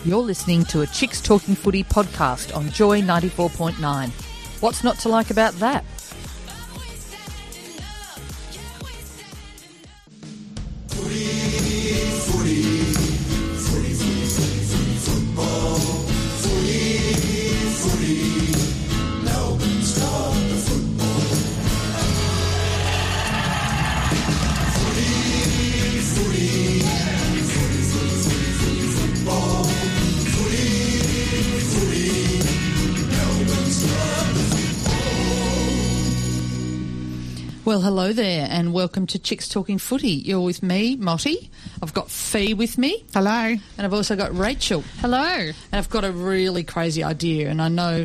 You're listening to a Chicks Talking Footy podcast on Joy 94.9. What's not to like about that? Well, hello there and welcome to Chicks Talking Footy. You're with me, Motty. I've got Fee with me. Hello. And I've also got Rachel. Hello. And I've got a really crazy idea, and I know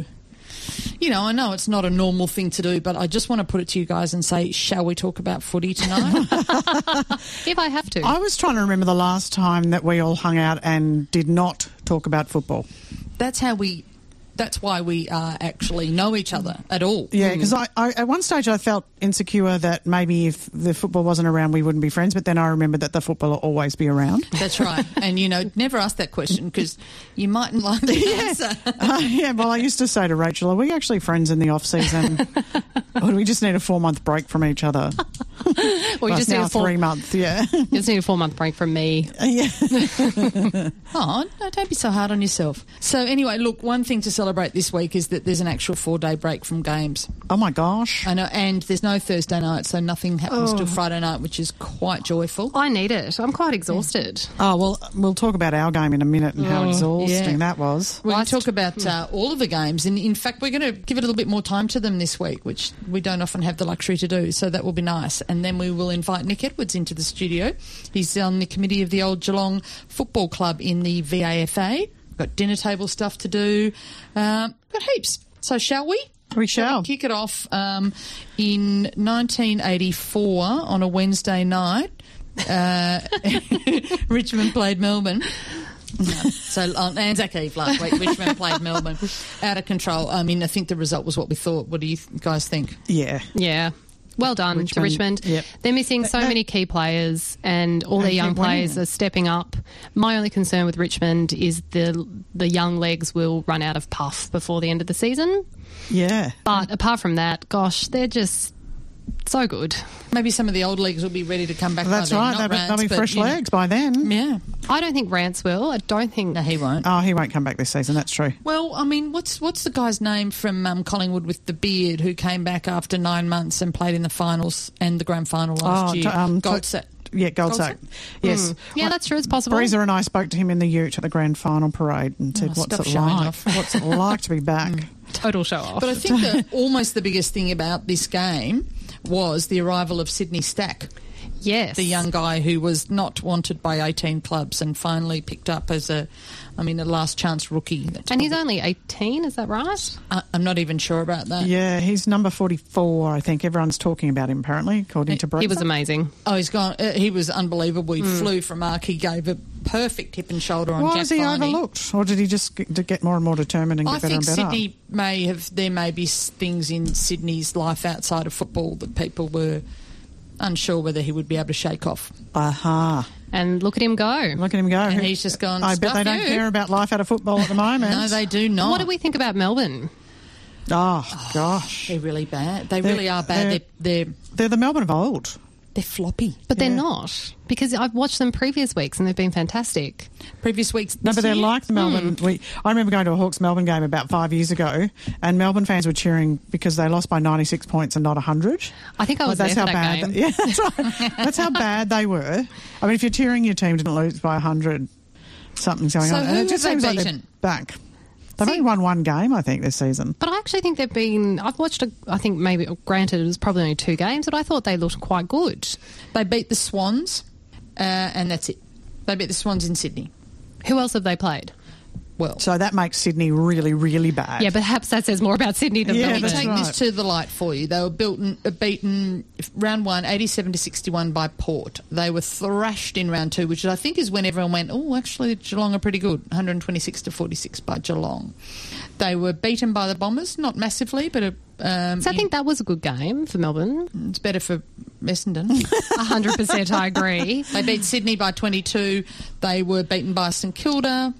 it's not a normal thing to do, but I just want to put it to you guys and say, shall we talk about footy tonight? If I have to. I was trying to remember the last time that we all hung out and did not talk about football. That's why we actually know each other at all. Yeah, because I at one stage I felt insecure that maybe if the football wasn't around we wouldn't be friends, but then I remembered that the football will always be around. That's right. And, never ask that question because you mightn't like the answer. Well, I used to say to Rachel, are we actually friends in the off-season? Or do we just need a 4-month break from each other? Well, you just need a 3 months, yeah. You just need a 4-month break from me. Yeah. Oh, no, don't be so hard on yourself. So anyway, look, one thing to celebrate this week is that there's an actual 4-day break from games. Oh, my gosh. I know, and there's no Thursday night, so nothing happens till Friday night, which is quite joyful. I need it. I'm quite exhausted. Oh, well, we'll talk about our game in a minute and how exhausting that was. We're going to talk about all of the games, and in fact, we're going to give it a little bit more time to them this week, which we don't often have the luxury to do, so that will be nice. And then we will invite Nick Edwards into the studio. He's on the committee of the Old Geelong Football Club in the VAFA. We've got dinner table stuff to do. Got heaps. So shall we? We shall. Kick it off in 1984 on a Wednesday night. Richmond played Melbourne. So Anzac Eve last week, Richmond played Melbourne. Out of control. I mean, I think the result was what we thought. What do you guys think? Yeah. Yeah. Well done to Richmond. Yep. They're missing so many key players and all their young players are stepping up. My only concern with Richmond is the young legs will run out of puff before the end of the season. Yeah. But apart from that, gosh, they're just so good. Maybe some of the old legs will be ready to come back. That's by then. right. Not They'll Rance, be but, fresh legs by then. Yeah. I don't think Rance will. I don't think... No, he won't. Oh, he won't come back this season. That's true. Well, I mean, what's the guy's name from Collingwood with the beard who came back after 9 months and played in the finals and the grand final last year? Goldsack. Yeah, Goldsack. Yes. Yeah, that's true. It's possible. Breezer and I spoke to him in the Ute at the grand final parade and said, what's it like? What's it like to be back? Total show off. But I think that almost the biggest thing about this game was the arrival of Sydney Stack. Yes. The young guy who was not wanted by 18 clubs and finally picked up as a last chance rookie. And he's only 18, is that right? I'm not even sure about that. Yeah, he's number 44, I think. Everyone's talking about him, apparently, according to Breezer. He was amazing. Oh, he's gone. He was unbelievable. He flew from mark. He gave a perfect hip and shoulder on Jack Why was he Viney. overlooked? Or did he just get more and more determined and get better and better? I think there may be things in Sydney's life outside of football that people were unsure whether he would be able to shake off. Aha. And look at him go. Look at him go. And he's just gone, I bet they don't care about life out of football at the moment. No, they do not. What do we think about Melbourne? Oh, gosh. They're really bad. They really are bad. They're the Melbourne of old. They're floppy. But they're not, because I've watched them previous weeks and they've been fantastic. Previous weeks? No, but they're like the Melbourne. I remember going to a Hawks Melbourne game about 5 years ago, and Melbourne fans were cheering because they lost by 96 points and not 100. I think I was there for that game. Yeah, that's right. That's how bad they were. I mean, if you're cheering your team didn't lose by 100, something's going on. So who it just have they seems beaten? Like back. They've only won one game, I think, this season. But I actually think I've watched, I think maybe, granted it was probably only 2 games, but I thought they looked quite good. They beat the Swans, and that's it. They beat the Swans in Sydney. Who else have they played? Well, so that makes Sydney really, really bad. Yeah, perhaps that says more about Sydney than Let Melbourne. me take this to the light for you. They were beaten round 1, 87-61 by Port. They were thrashed in round 2, which I think is when everyone went, oh, actually Geelong are pretty good, 126-46 by Geelong. They were beaten by the Bombers, not massively, but so I think that was a good game for Melbourne. It's better for Essendon. 100%, I agree. They beat Sydney by 22. They were beaten by St Kilda.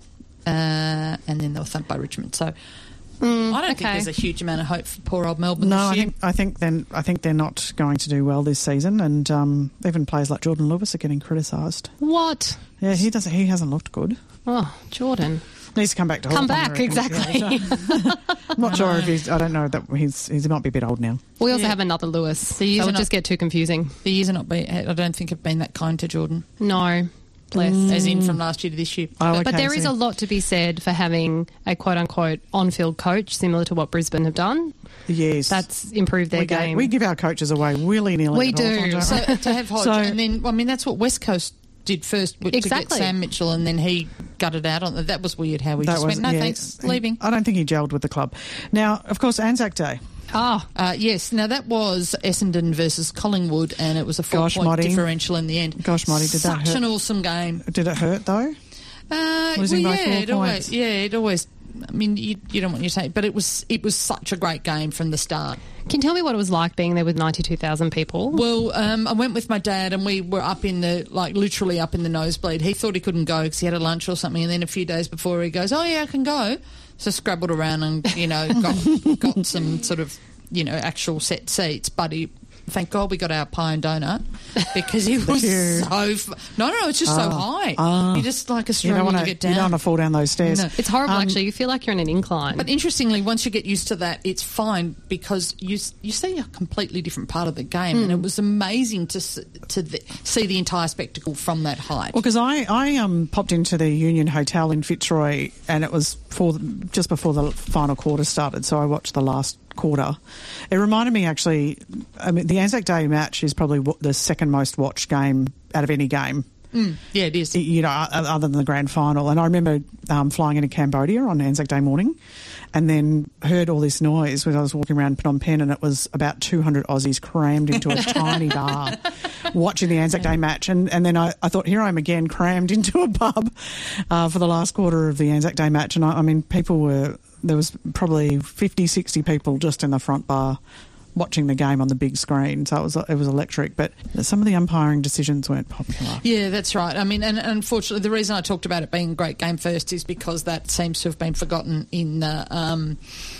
and then they were thumped by Richmond. So I don't think there's a huge amount of hope for poor old Melbourne this year. I think they're not going to do well this season, and even players like Jordan Lewis are getting criticised. What? Yeah, he hasn't looked good. Oh, Jordan. Needs to come back to Come Hawthorn, back, exactly. Yeah, I'm not sure if he's... I don't know that he might be a bit old now. We also have another Lewis. That would just get too confusing. The years I don't think have been that kind to Jordan. No. Bless. As in from last year to this year. Oh, but there is a lot to be said for having a quote-unquote on-field coach, similar to what Brisbane have done. Yes. That's improved their game. We give our coaches away willy-nilly. We do. So to have Hodge, and then, that's what West Coast did first to get Sam Mitchell, and then he gutted out on that. Was weird how we went, no thanks, leaving. I don't think he gelled with the club. Now, of course, Anzac Day. Yes. Now, that was Essendon versus Collingwood, and it was a 4-point differential in the end. Gosh, Marty, did that hurt? Such an awesome game. Did it hurt, though? Losing by 4 points? It always... I mean, you don't want you to say, but it was such a great game from the start. Can you tell me what it was like being there with 92,000 people? Well, I went with my dad, and we were up in the literally up in the nosebleed. He thought he couldn't go because he had a lunch or something, and then a few days before he goes, "Oh yeah, I can go." So scrabbled around and got some sort of actual set seats, but thank God we got our pie and donut because it was it's just so high. You just like a struggle to get down. You don't want to fall down those stairs. No. It's horrible, actually. You feel like you're in an incline. But interestingly, once you get used to that, it's fine because you see a completely different part of the game, and it was amazing to see the entire spectacle from that height. Well, because I popped into the Union Hotel in Fitzroy, and it was just before the final quarter started, so I watched the last quarter. It reminded me, actually, the Anzac Day match is probably the second most watched game out of any game. Yeah, it is. Other than the grand final. And I remember flying into Cambodia on Anzac Day morning and then heard all this noise when I was walking around Phnom Penh, and it was about 200 Aussies crammed into a tiny bar watching the Anzac Day match. And then I thought, here I am again, crammed into a pub for the last quarter of the Anzac Day match. And I mean, there was probably 50, 60 people just in the front bar watching the game on the big screen, so it was electric. But some of the umpiring decisions weren't popular. Yeah, that's right. I mean, and unfortunately, the reason I talked about it being a great game first is because that seems to have been forgotten in the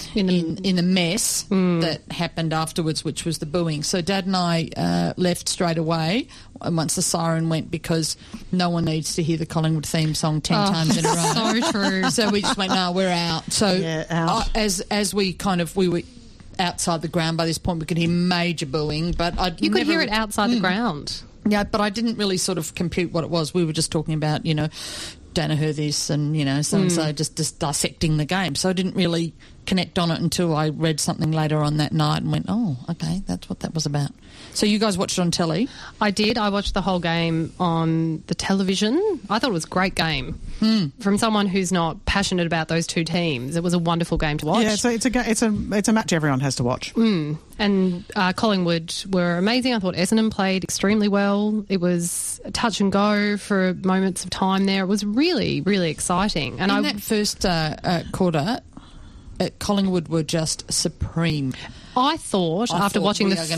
mess that happened afterwards, which was the booing. So Dad and I left straight away once the siren went because no one needs to hear the Collingwood theme song 10 times in a row. So true. So we just went, no, we're out. So out. As we were outside the ground by this point, we could hear major booing, but you could hear it outside the ground. Yeah, but I didn't really sort of compute what it was. We were just talking about, Danaher this and, so just dissecting the game. So I didn't really connect on it until I read something later on that night and went, oh, okay, that's what that was about. So you guys watched it on telly? I did. I watched the whole game on the television. I thought it was a great game. From someone who's not passionate about those two teams, it was a wonderful game to watch. Yeah, so it's a match everyone has to watch. And Collingwood were amazing. I thought Essendon played extremely well. It was touch and go for moments of time there. It was really, really exciting. And in that first quarter, Collingwood were just supreme. I thought after watching the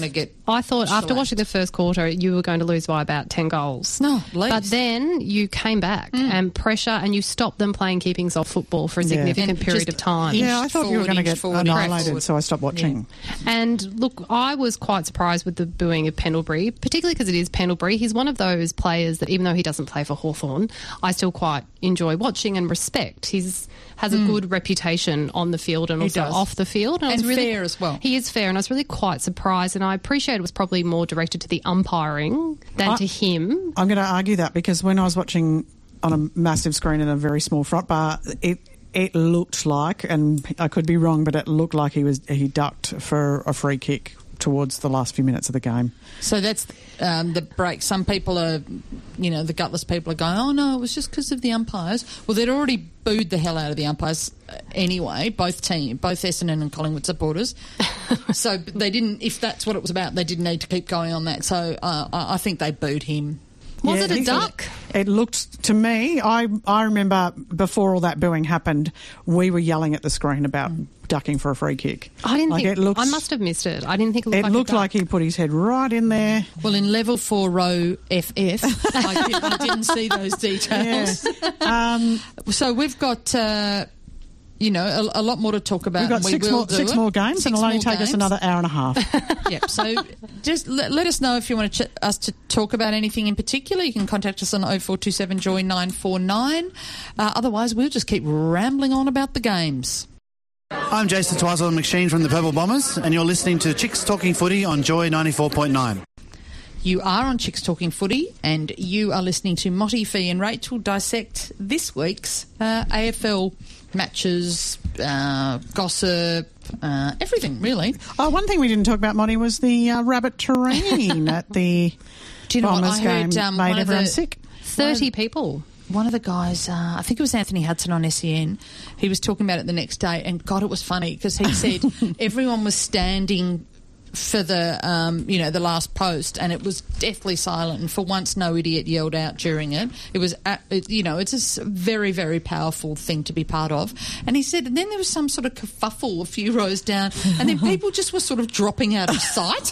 first quarter you were going to lose by about 10 goals. No, least. But then you came back and pressure, and you stopped them playing keeping soft football for a significant period of time. Yeah, I thought you were going to get annihilated, so I stopped watching. Yeah. And look, I was quite surprised with the booing of Pendlebury, particularly because it is Pendlebury. He's one of those players that even though he doesn't play for Hawthorn, I still quite enjoy watching and respect. He's has a good reputation on the field and also off the field. And fair as well. He is fair, and I was really quite surprised, and I appreciate it was probably more directed to the umpiring than to him. I'm going to argue that because when I was watching on a massive screen in a very small front bar, it looked like, and I could be wrong, but it looked like he ducked for a free kick towards the last few minutes of the game. So that's the break. Some people are, the gutless people are going, oh no, it was just because of the umpires. Well, they'd already booed the hell out of the umpires anyway, both Essendon and Collingwood supporters. So they didn't, if that's what it was about, they didn't need to keep going on that. So I think they booed him Was it a duck? It looked to me. I remember before all that booing happened, we were yelling at the screen about ducking for a free kick. I didn't like think. it looked, I must have missed it. I didn't think it looked it like looked a duck. like he put his head right in there. Well, in level 4 row FF, I didn't see those details. So we've got, a lot more to talk about. We've got six more games, and it'll only take us another hour and a half. Yep. So just let us know if you want us to talk about anything in particular. You can contact us on 0427 Joy 949. Otherwise, we'll just keep rambling on about the games. I'm Jason Twizel McSheen from the Purple Bombers, and you're listening to Chicks Talking Footy on Joy 94.9. You are on Chicks Talking Footy, and you are listening to Motty, Fee and Rachel dissect this week's AFL matches, gossip, everything, really. One thing we didn't talk about, Monty, was the rabbit terrain at the Do you know Bombers what? I heard game. Made everyone sick. 30 people. One of the guys, I think it was Anthony Hudson on SEN, he was talking about it the next day, and God, it was funny because he said everyone was standing for the the last post, and it was deathly silent, and for once no idiot yelled out during it. It was it's a very, very powerful thing to be part of. And he said, and then there was some sort of kerfuffle a few rows down, and then people just were sort of dropping out of sight.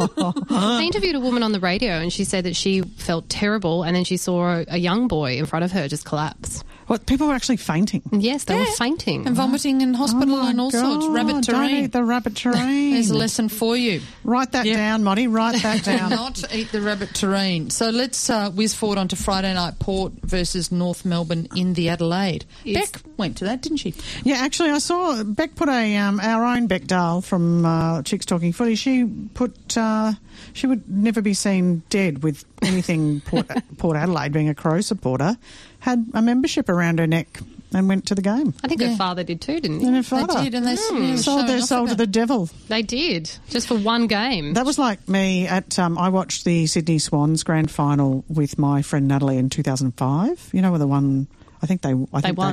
I interviewed a woman on the radio, and she said that she felt terrible, and then she saw a young boy in front of her just collapse. What, people were actually fainting? Yes, they were fainting. And vomiting in hospital and all sorts. Rabbit Don't terrain. eat the rabbit terrain. There's a lesson for you. Write that down, Monty. Write that down. Not eat the rabbit terrain. So let's whiz forward onto Friday night, Port versus North Melbourne in the Adelaide. Beck went to that, didn't she? Yeah, actually, I saw Beck put our own Beck Dahl from Chicks Talking Footy. She put she would never be seen dead with anything Port Adelaide, being a Crow supporter, had a membership around her neck and went to the game. I think her father did too, didn't he? And her father. They did, and they sold their soul to the devil. They did, just for one game. That was like me at I watched the Sydney Swans grand final with my friend Natalie in 2005. You know, with the one I think they won.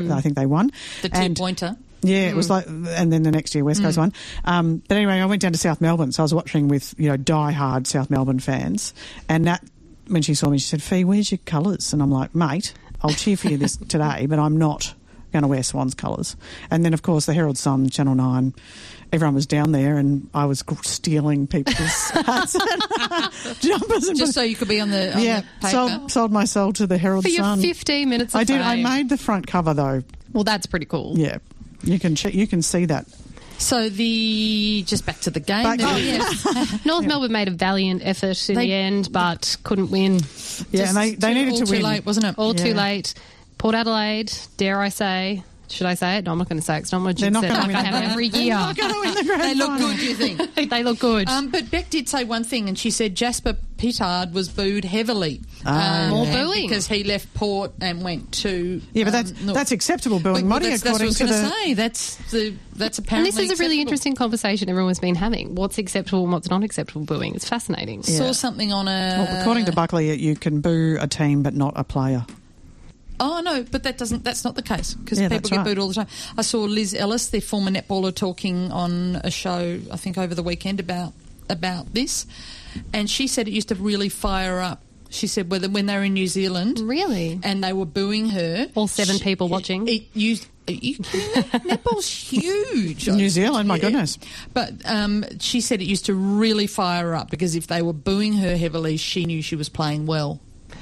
The 2-pointer. Yeah, it was like, and then the next year West Coast won. But anyway, I went down to South Melbourne, so I was watching with die-hard South Melbourne fans. And Nat, when she saw me, she said, "Fee, where's your colours?" And I'm like, "Mate, I'll cheer for you this today, but I'm not going to wear Swans colours." And then, of course, the Herald Sun, Channel 9, everyone was down there, and I was stealing people's hats and jumpers. And just so you could be on the paper. Sold my soul to the Herald for Sun. your 15 minutes of I did. fame. I made the front cover, though. Well, that's pretty cool. Yeah. You can see that. So just back to the game. North Melbourne made a valiant effort in the end, but couldn't win. Yeah, and they needed to win. Too late, wasn't it? All too late. Port Adelaide, dare I say? Should I say it? No, I'm not going to say it. It's not my jinx. Like I have every year. They're not going to win the grand They look final. good, do you think? They look good. But Beck did say one thing, and she said Jasper Pittard was booed heavily. More booing. Because he left Port and went to... Yeah, but that's acceptable booing, Monty, that's what I according was to going to the... say. That's and apparently this is a really acceptable. interesting conversation everyone's been having. What's acceptable and what's not acceptable booing? It's fascinating. Saw something on a... Well, according to Buckley, you can boo a team but not a player. Oh, no, but that's not the case because Yeah, people that's get right. booed all the time. I saw Liz Ellis, the former netballer, talking on a show, I think over the weekend, about this, and she said it used to really fire up. She said when they were in New Zealand... Really? And they were booing her. All 7 people watching? Are you kidding me? Netball's huge. New Zealand, my goodness. But she said it used to really fire her up because if they were booing her heavily, she knew she was playing well.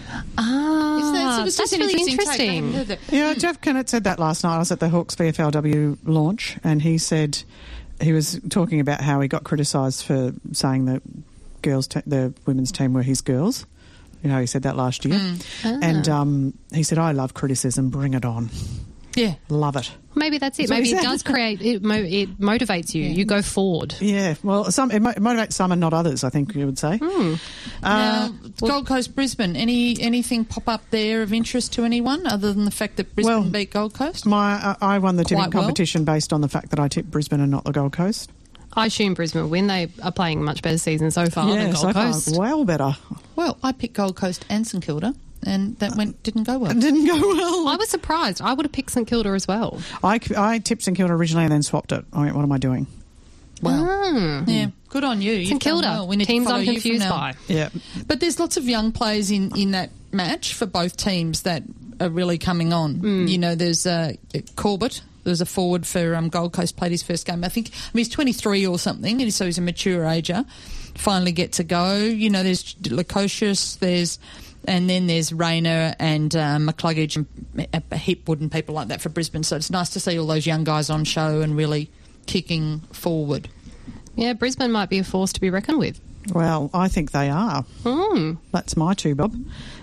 Ah, It's that's just an really interesting take. I haven't interesting. heard that. Yeah, Jeff Kennett said that last night. I was at the Hawks VFLW launch, and he said he was talking about how he got criticised for saying that the women's team were his girls. You know, he said that last year. And he said, "I love criticism. Bring it on. Yeah. Love it." Maybe that's it. That's what Maybe he it said. does create... It motivates you. You go forward. Yeah, well, it motivates some and not others, I think you would say. Now, Gold Coast, Brisbane, anything pop up there of interest to anyone other than the fact that Brisbane beat Gold Coast? I won the tipping Quite well. competition based on the fact that I tipped Brisbane and not the Gold Coast. I assume Brisbane will win. They are playing a much better season so far than Gold so far, Coast. well better. Well, I picked Gold Coast and St Kilda, and that didn't go well. It didn't go well. I was surprised. I would have picked St Kilda as well. I tipped St Kilda originally and then swapped it. I went, what am I doing? well. Yeah, good on you. St Kilda, well. We need teams to follow I'm you confused from now. by. Yeah. But there's lots of young players in that match for both teams that are really coming on. You know, there's Corbett. There's a forward for Gold Coast, played his first game. I mean, he's 23 or something, and so he's a mature ager. Finally get to go. You know, there's Lukosius, and then there's Rayner and McCluggage and Hipwood and people like that for Brisbane. So it's nice to see all those young guys on show and really kicking forward. Yeah, Brisbane might be a force to be reckoned with. Well, I think they are. That's my two, Bob.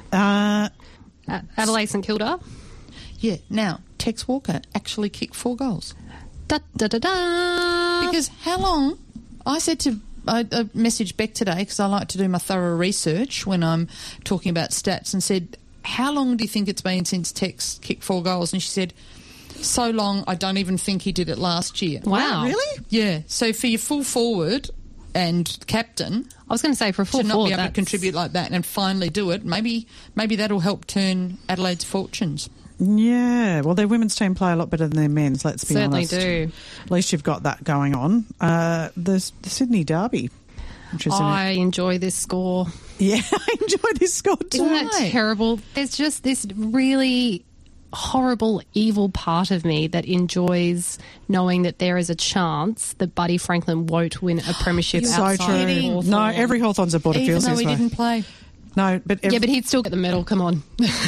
Adelaide St Kilda. Yeah. Now, Tex Walker actually kicked 4 goals. Da, da, da, da. Because how long? I messaged Beck today because I like to do my thorough research when I'm talking about stats, and said, how long do you think it's been since Tex kicked 4 goals? And she said, so long, I don't even think he did it last year. Wow. Really? Yeah. So for your full forward and captain I was going to say, for a full to not forward, be able to contribute like that and finally do it, maybe that'll help turn Adelaide's fortunes. Yeah, well, their women's team play a lot better than their men's, let's be Certainly honest. do. At least you've got that going on. There's the Sydney Derby, which is I enjoy this score. yeah, I enjoy this score too. Isn't that terrible? There's just this really horrible, evil part of me that enjoys knowing that there is a chance that Buddy Franklin won't win a premiership So outside true. of Hawthorn. No, every Hawthorn supporter Even feels though this he way. didn't play. No, but Yeah, but he'd still get the medal. Come on.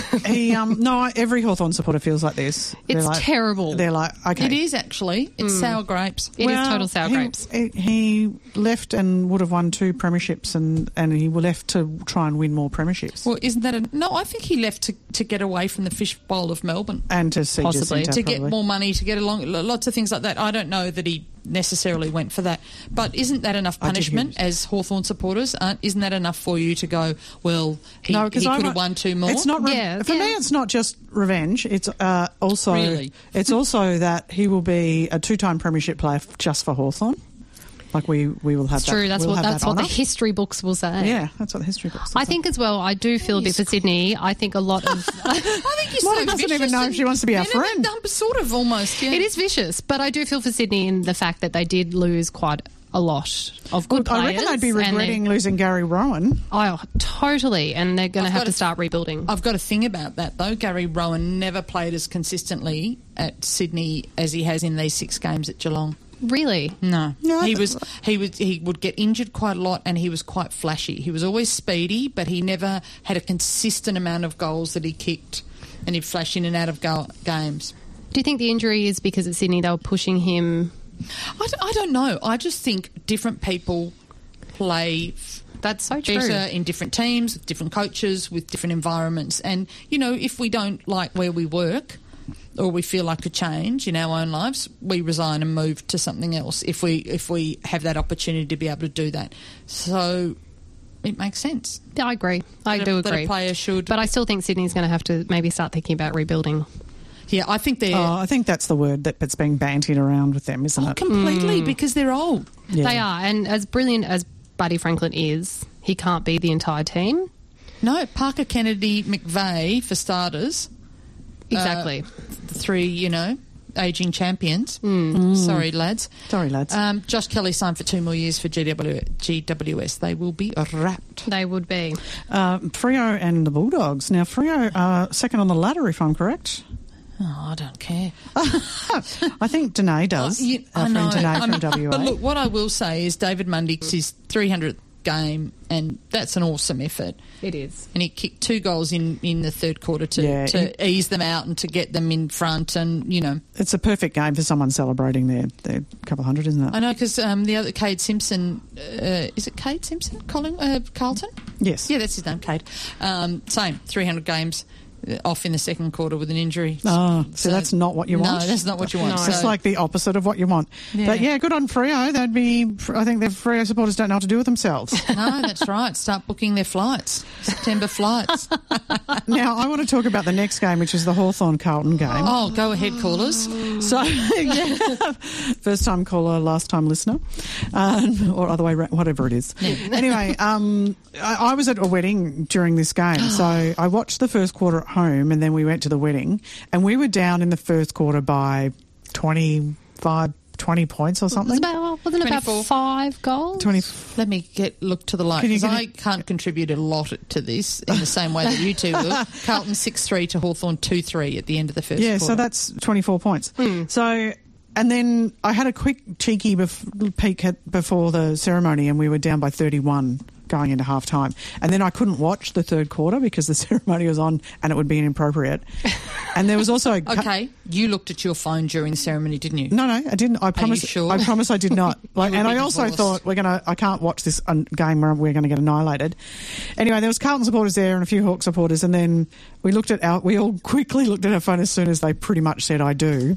every Hawthorn supporter feels like this. It's terrible. They're like, okay. It is actually. It's sour grapes. It is total sour grapes. He left and would have won 2 premierships, and he left to try and win more premierships. Well, isn't that no, I think he left to get away from the fishbowl of Melbourne. And to see Possibly. Jacinta, To get probably. more money, to get along, lots of things like that. I don't know that he necessarily went for that. But isn't that enough punishment as Hawthorn supporters? Isn't that enough for you to go, well, he could have won 2 more? It's not. Yeah, for yeah. me, it's not just revenge. It's also Really? it's also that he will be a 2-time premiership player just for Hawthorn. Like we will have It's that. true. That's we'll what have that's that what the honour. history books will say. Yeah, that's what the history books. I think as well. I do feel a bit for Sydney. I think a lot of I think you're Lottie so doesn't even vicious know if and- she wants to be our Yeah, no, friend. no, sort of, almost, yeah. it is vicious, but I do feel for Sydney in the fact that they did lose quite a lot of good players. I reckon they'd be and regretting losing Gary Rowan. Oh, totally, and they're going to I've have got to a- start rebuilding. I've got a thing about that, though. Gary Rowan never played as consistently at Sydney as he has in these 6 games at Geelong. Really? No, No, he would get injured quite a lot, and he was quite flashy. He was always speedy, but he never had a consistent amount of goals that he kicked, and he'd flash in and out of games. Do you think the injury is because at Sydney they were pushing him? I don't know. I just think different people play That's so true. better in different teams, with different coaches, with different environments. And, you know, if we don't like where we work or we feel like a change in our own lives, we resign and move to something else if we have that opportunity to be able to do that. So it makes sense. Yeah, I agree. I That do a- that agree. a player should. But I still think Sydney's going to have to maybe start thinking about rebuilding. Yeah, I think they're I think that's the word that's being bantied around with them, isn't it? completely because they're old. Yeah. They are, and as brilliant as Buddy Franklin is, he can't be the entire team. No, Parker, Kennedy, McVeigh, for starters. Exactly. The 3, ageing champions. Sorry, lads. Sorry, lads. Josh Kelly signed for 2 more years for GWS. They will be wrapped. They would be. Freo and the Bulldogs. Now, Freo are second on the ladder, if I'm correct. Oh, I don't care. I think Danae does. I know. Friend Danae from WA. But look, what I will say is David Mundy, it's his 300th game, and that's an awesome effort. It is. And he kicked 2 goals in the third quarter Yeah, to ease them out and to get them in front. And, It's a perfect game for someone celebrating their couple hundred, isn't it? I know because the other Cade Simpson, is it Cade Simpson? Carlton? Yes. Yeah, that's his name, Cade. Same, 300 games off in the second quarter with an injury. Oh, so that's not what you want? No, that's not what you want. No. It's like the opposite of what you want. Yeah. But yeah, good on Freo. I think the Freo supporters don't know what to do with themselves. No, that's right. Start booking their flights, September flights. Now, I want to talk about the next game, which is the Hawthorn-Carlton game. Oh, go ahead, callers. So, yeah, first time caller, last time listener, or other way, whatever it is. Anyway, I was at a wedding during this game, so I watched the first quarter at home, and then we went to the wedding, and we were down in the first quarter by 25, 20 points or something. Wasn't it about 24. 5 goals? 20. Let me look to the light, Can you because get I can't contribute a lot to this in the same way that you two will. Carlton 6-3 to Hawthorn 2-3 at the end of the first Yeah, quarter. so that's 24 points. So, and then I had a quick cheeky peek before the ceremony, and we were down by 31 going into half time. And then I couldn't watch the third quarter because the ceremony was on and it would be inappropriate. And there was also... Okay, you looked at your phone during the ceremony, didn't you? No, I didn't. I promise. sure? I promise I did not. would And be I also divorced. thought I can't watch this game where we're going to get annihilated. Anyway, there was Carlton supporters there and a few Hawk supporters, and then we all quickly looked at our phone as soon as they pretty much said "I do,"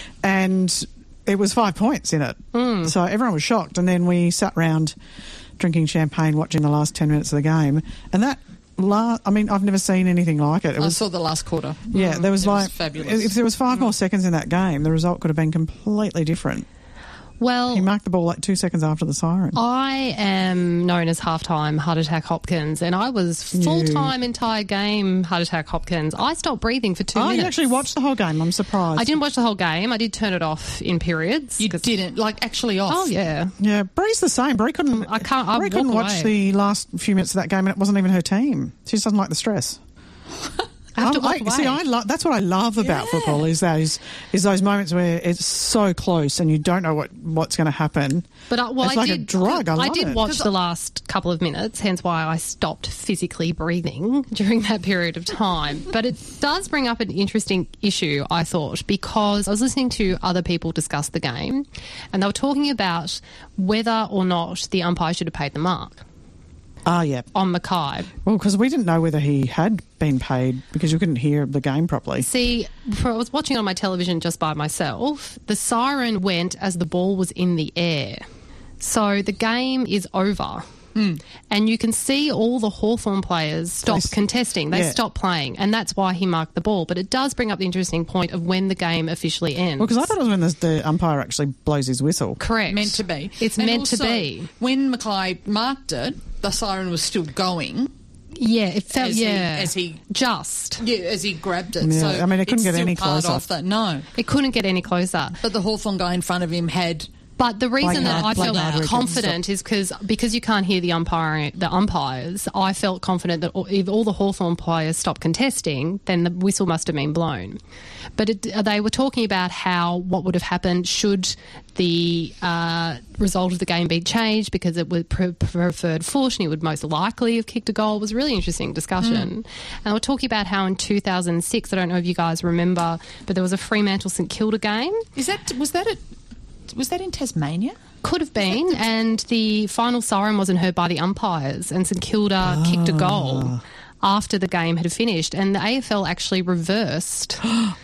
and it was 5 points in it. So everyone was shocked, and then we sat round drinking champagne, watching the last 10 minutes of the game, and that. I've never seen anything like it. I saw the last quarter. Yeah, there was It like fabulous. if there was 5 more seconds in that game, the result could have been completely different. Well, He marked the ball like 2 seconds after the siren. I am known as halftime Heart Attack Hopkins, and I was full-time entire game Heart Attack Hopkins. I stopped breathing for 2 minutes. You actually watched the whole game. I'm surprised. I didn't watch the whole game. I did turn it off in periods. You didn't, actually off. Oh, yeah. Yeah, Bree's the same. Bree couldn't. I Bree couldn't walk watch away. the last few minutes of that game, and it wasn't even her team. She just doesn't like the stress. I have to walk away. See, that's what I love about football is those moments where it's so close and you don't know what's going to happen. But it's like a drug. I love did it. watch the last couple of minutes, hence why I stopped physically breathing during that period of time. But it does bring up an interesting issue, I thought, because I was listening to other people discuss the game, and they were talking about whether or not the umpire should have paid the mark Yeah. on Mackay. Well, because we didn't know whether he had been paid because you couldn't hear the game properly. See, I was watching on my television just by myself. The siren went as the ball was in the air. So the game is over. And you can see all the Hawthorn players stop contesting. They stop playing, and that's why he marked the ball. But it does bring up the interesting point of when the game officially ends. Well, because I thought it was when the umpire actually blows his whistle. Correct. Meant to be. It's And meant to also, be. When Mackay marked it, the siren was still going. Yeah, it felt, as he grabbed it. Yeah, So I mean, it couldn't it's get still any part closer. of that. No. It couldn't get any closer. But the Hawthorn guy in front of him had... But the reason that I Blake felt Hardwick confident is because you can't hear the umpires, I felt confident that if all the Hawthorn players stopped contesting, then the whistle must have been blown. But they were talking about what would have happened should the result of the game be changed because it would preferred foot and he would most likely have kicked a goal. It was a really interesting discussion. And they were talking about how in 2006, I don't know if you guys remember, but there was a Fremantle St Kilda game. Was that in Tasmania? Could have been, and the final siren wasn't heard by the umpires, and St Kilda kicked a goal after the game had finished, and the AFL actually reversed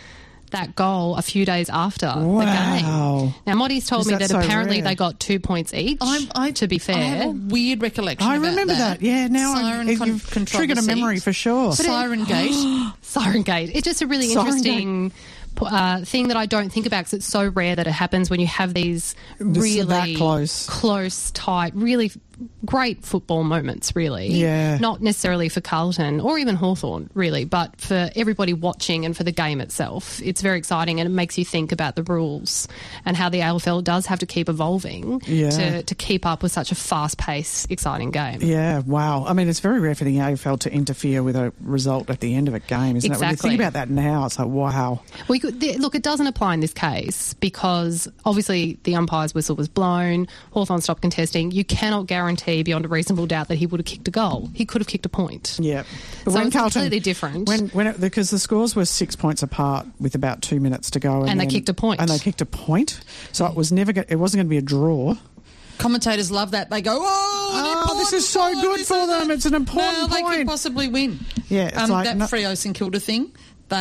that goal a few days after the game. Now, Moddy's told me that so apparently rare? they got 2 points each, to be fair. I have a weird recollection I about remember that. Yeah, now you've triggered a memory for sure. Siren Gate. Siren Gate. It's just a really Siren interesting thing that I don't think about because it's so rare that it happens when you have these really that close, tight, really great football moments, really. Yeah. Not necessarily for Carlton or even Hawthorn, really, but for everybody watching and for the game itself. It's very exciting and it makes you think about the rules and how the AFL does have to keep evolving to keep up with such a fast-paced, exciting game. Yeah, wow. I mean, it's very rare for the AFL to interfere with a result at the end of a game, isn't it? When you think about that now, it's like, wow. Look, it doesn't apply in this case because obviously the umpire's whistle was blown, Hawthorn stopped contesting. You cannot guarantee beyond a reasonable doubt that he would have kicked a goal. He could have kicked a point. Yeah. But so it's completely different. Because the scores were 6 points apart with about 2 minutes to go. And they kicked a point. And they kicked a point. So it wasn't going to be a draw. Commentators love that. They go, this is so good for them. It's an important point. They could point. possibly win. Yeah, it's that Freo St Kilda thing,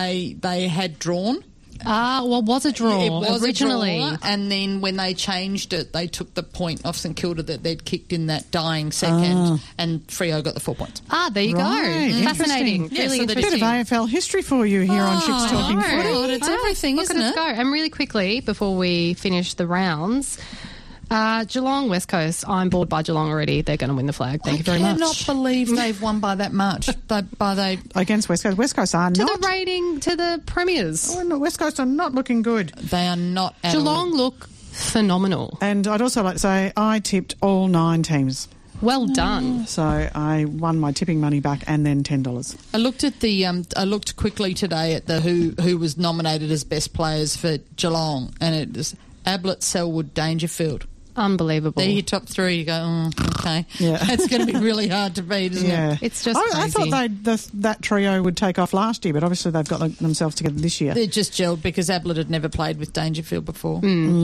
they had drawn. Was a draw It was originally. a draw, and then when they changed it, they took the point off St Kilda that they'd kicked in that dying second, and Freo got the 4 points. There you Right. go. Fascinating. Yeah, really so A bit interesting. of AFL history for you here on Chicks Talking Footy. It's everything, Look isn't at us it? go. And really quickly, before we finish the rounds, Geelong, West Coast, I'm bored by Geelong already. They're going to win the flag. Thank you very much. I cannot believe they've won by that much. Against West Coast. West Coast are To not. the rating, to the premiers. Oh, no, West Coast are not looking good. They are not at Geelong look phenomenal. And I'd also like to say I tipped all 9 teams. Well done. So I won my tipping money back and then $10. I looked at I looked quickly today at the who was nominated as best players for Geelong, and it was Ablett, Selwood, Dangerfield. Unbelievable. They're your top 3. You go, okay. Yeah. It's going to be really hard to beat, isn't it? It's just I crazy. thought that trio would take off last year, but obviously they've got themselves together this year. They're just gelled because Ablett had never played with Dangerfield before.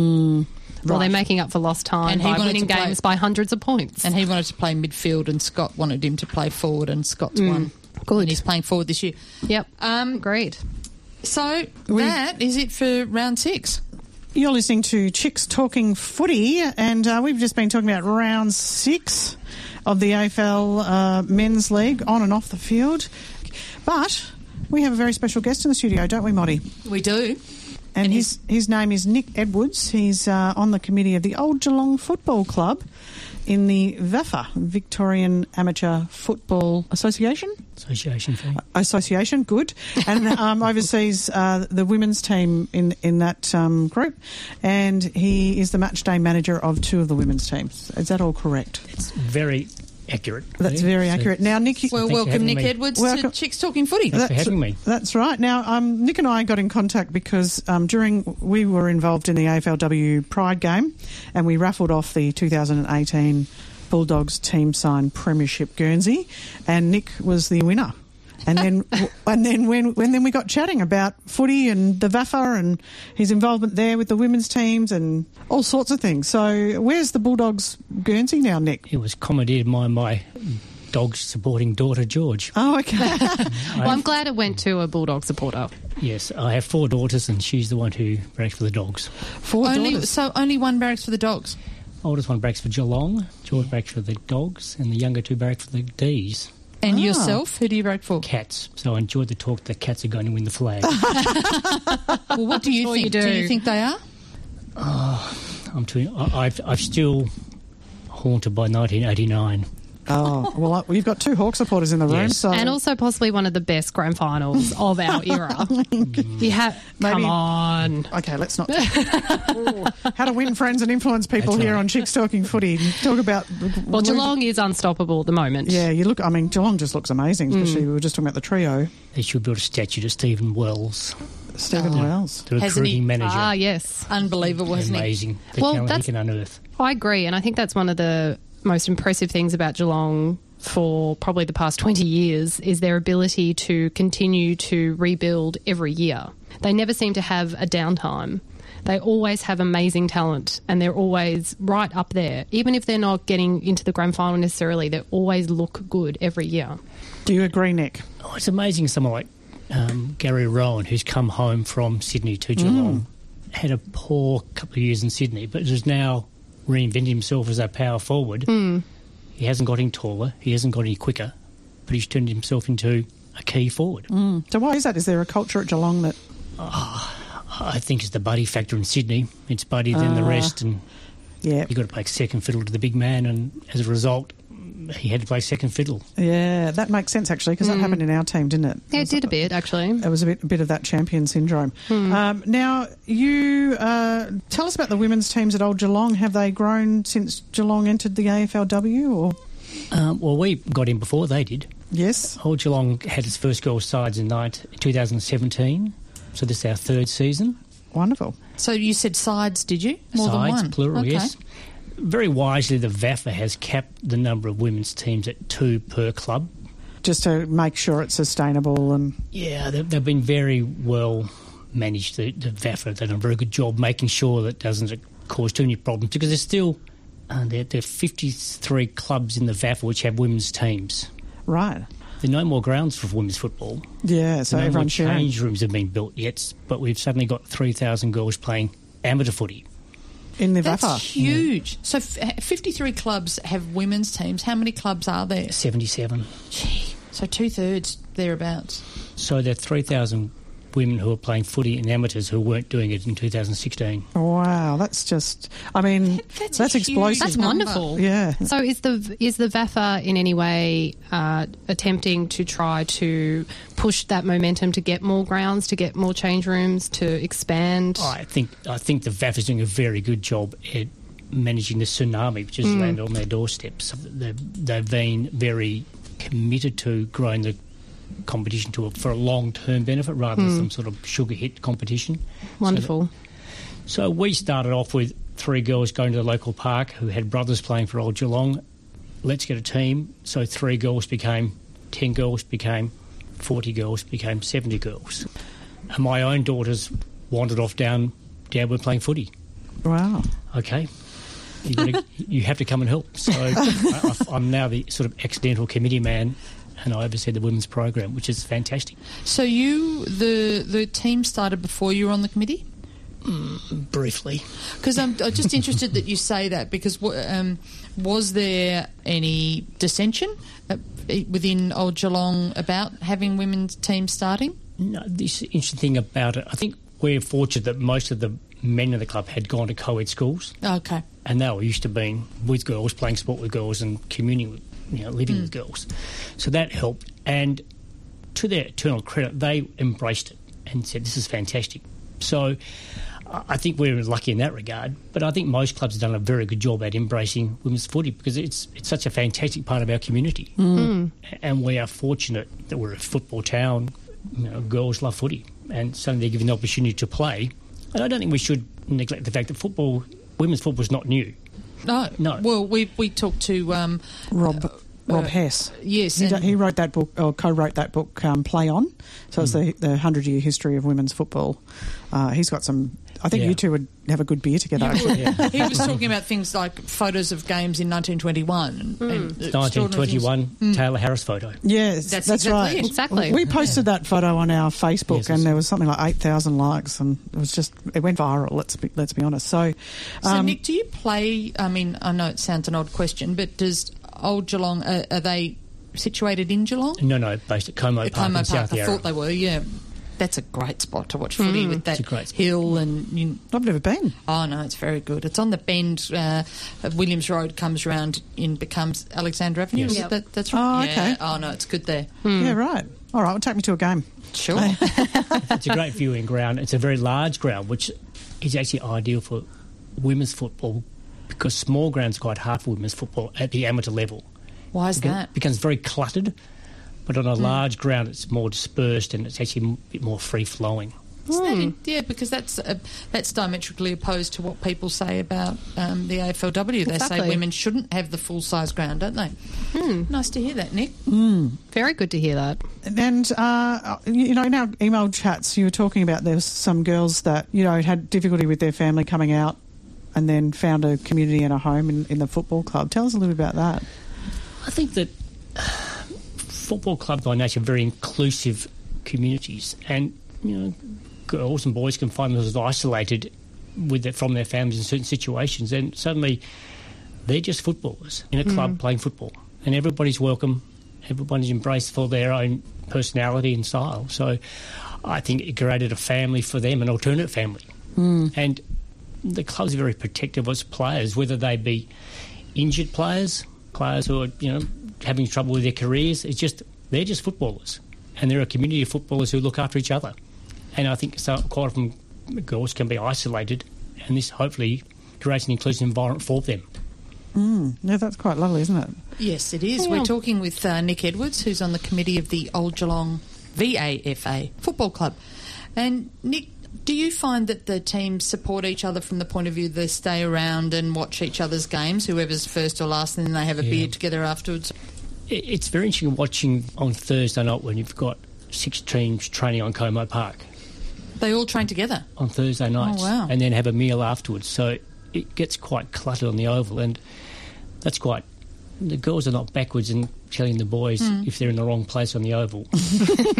Well, they're making up for lost time And he by wanted winning to play- games by hundreds of points. And he wanted to play midfield, and Scott wanted him to play forward, and Scott's won. Good. And he's playing forward this year. Yep. Great. So that is it for round 6. You're listening to Chicks Talking Footy, and we've just been talking about round 6 of the AFL Men's League, on and off the field. But we have a very special guest in the studio, don't we, Motty? We do. And his name is Nick Edwards. He's on the committee of the Old Geelong Football Club in the VAFA, Victorian Amateur Football Association. Association, good. And oversees the women's team in that group. And he is the match day manager of 2 of the women's teams. Is that all correct? It's very accurate. That's very accurate. Now, Nick... Well, welcome Nick Edwards to Chicks Talking Footy. Thanks for having me. That's right. Now, Nick and I got in contact because we were involved in the AFLW Pride game, and we raffled off the 2018 Bulldogs team signed Premiership Guernsey, and Nick was the winner. And then when we got chatting about footy and the VAFA and his involvement there with the women's teams and all sorts of things. So where's the Bulldogs Guernsey now, Nick? It was commandeered by my dog supporting daughter, George. Oh, okay. Well, I'm glad it went to a Bulldog supporter. Yes, I have 4 daughters, and she's the one who barracks for the dogs. 4 daughters. So only one barracks for the dogs? Oldest one barracks for Geelong, George barracks for the dogs, and the younger 2 barracks for the D's. And yourself, who do you barrack for? Cats. So I enjoyed the talk that cats are going to win the flag. Well, what do you think? You do. You think they are? I'm still haunted by 1989. Oh, well, you've got 2 Hawk supporters in the room. Yes. So And also possibly one of the best grand finals of our era. You have... Maybe- Come on. Okay, let's not. How to win friends and influence people That's here right. on Chicks Talking Footy. Talk about... Well, Geelong is unstoppable at the moment. Yeah, Geelong just looks amazing, especially we were just talking about the trio. They should build a statue to Stephen Wells, Stephen Wells. the Hasn't he? recruiting manager. Ah, yes. Unbelievable, hasn't he? Amazing. The Well, talent he that's- can unearth. I agree, and I think that's one of the most impressive things about Geelong for probably the past 20 years is their ability to continue to rebuild every year. They never seem to have a downtime. They always have amazing talent, and they're always right up there. Even if they're not getting into the grand final necessarily, they always look good every year. Do you agree, Nick? Oh, it's amazing someone like Gary Rowan, who's come home from Sydney to Geelong, had a poor couple of years in Sydney, but has now reinvented himself as a power forward. He hasn't got any taller, he hasn't got any quicker, but he's turned himself into a key forward. So why is that? Is there a culture at Geelong that... I think it's the buddy factor in Sydney. It's buddy then the rest, and Yeah, you've got to play second fiddle to the big man, and as a result, he had to play second fiddle. yeah, that makes sense, actually, because that happened in our team, didn't it? Yeah, it did a bit, actually. It was a bit of that champion syndrome. Now, you tell us about the women's teams at Old Geelong. Have they grown since Geelong entered the AFLW? Or Well, we got in before they did. yes, Old Geelong had its first girls' sides in 2017, so this is our 3rd season. wonderful. So you said sides, did you? More Sides, than one? plural, Okay. yes. Very wisely, the VAFA has capped the number of women's teams at 2 per club. Just to make sure it's sustainable and... Yeah, they've been very well managed, the VAFA. They've done a very good job making sure that doesn't cause too many problems, because there's still there are 53 clubs in the VAFA which have women's teams. Right. There are no more grounds for women's football. Yeah, so No more everyone's sharing. change rooms have been built yet, but we've suddenly got 3,000 girls playing amateur footy. In the That's VAFA. huge. So 53 clubs have women's teams. How many clubs are there? 77. Gee, so 2/3 thereabouts. So there are 3,000 women who are playing footy in amateurs who weren't doing it in 2016. Wow, that's just, I mean, That's that's a huge explosive. That's number. wonderful. Yeah. So is the VAFA in any way attempting to try to push that momentum to get more grounds, to get more change rooms, to expand? I think the VAF is doing a very good job at managing the tsunami, which has landed on their doorsteps. They've been very committed to growing the competition for a long-term benefit rather than some sort of sugar hit competition. Wonderful. So we started off with 3 girls going to the local park who had brothers playing for Old Geelong. Let's get a team. So 3 girls became 10 girls, became 40 girls, became 70 girls. And my own daughters wandered off down with playing footy. Wow. Okay. You have to come and help. So I'm now the sort of accidental committee man, and I oversee the women's program, which is fantastic. So the team started before you were on the committee? Briefly. Because I'm just interested that you say that, because was there any dissension within Old Geelong about having women's teams starting? No, this interesting thing about it, I think we're fortunate that most of the men in the club had gone to co-ed schools. Okay. And they were used to being with girls, playing sport with girls and communing with, living with girls. So that helped. And to their eternal credit, they embraced it and said, this is fantastic. So I think we're lucky in that regard. But I think most clubs have done a very good job at embracing women's footy because it's such a fantastic part of our community. And we are fortunate that we're a football town. Girls love footy. And suddenly they're given the opportunity to play. And I don't think we should neglect the fact that women's football is not new. No. Well, we talked to Rob Hess. Yes, he wrote that book, or co-wrote that book, Play On. So it's the 100-year history of women's football. He's got some. I think you two would have a good beer together. He was talking about things like photos of games in 1921. And 1921 Taylor Harris photo. Yes, That's that's exactly right. it. Exactly. We posted that photo on our Facebook, Yes, and there was something like 8,000 likes, and it went viral. Let's be honest. So Nick, do you play? I mean, I know it sounds an odd question, but does Old Geelong are they situated in Geelong? No, based at Como Park in South I Yarra. thought they were. Yeah, that's a great spot to watch footy with that It's a great spot. hill and. I've never been. Oh no, it's very good. It's on the bend. Williams Road comes around and becomes Alexandra Avenue. Yes. Is that's right. Oh, Yeah. okay. Oh no, it's good there. Yeah, right. All right, well, take me to a game. Sure. It's a great viewing ground. It's a very large ground, which is actually ideal for women's football because small grounds are quite hard for women's football at the amateur level. Why is that? It becomes very cluttered, but on a large ground it's more dispersed and it's actually a bit more free-flowing. Yeah, because that's diametrically opposed to what people say about the AFLW. They say Exactly. women shouldn't have the full-size ground, don't they? Nice to hear that, Nick. Very good to hear that. And, in our email chats, you were talking about there was some girls that, had difficulty with their family coming out and then found a community and a home in the football club. Tell us a little bit about that. I think that football clubs by nature are very inclusive communities and, girls and boys can find themselves isolated from their families in certain situations and suddenly they're just footballers in a club playing football and everybody's welcome, everybody's embraced for their own personality and style. So I think it created a family for them, an alternate family. And the club's very protective of its players, whether they be injured players who are, having trouble with their careers. They're just footballers. And they're a community of footballers who look after each other. And I think quite often girls can be isolated, and this hopefully creates an inclusive environment for them. Yeah, that's quite lovely, isn't it? Yes, it is. We're talking with Nick Edwards, who's on the committee of the Old Geelong VAFA Football Club. And Nick, do you find that the teams support each other from the point of view they stay around and watch each other's games, whoever's first or last, and then they have a beer together afterwards? It's very interesting watching on Thursday night when you've got 6 teams training on Como Park. They all train together? On Thursday nights. Oh, wow. And then have a meal afterwards. So it gets quite cluttered on the oval, and that's quite... The girls are not backwards in telling the boys if they're in the wrong place on the oval.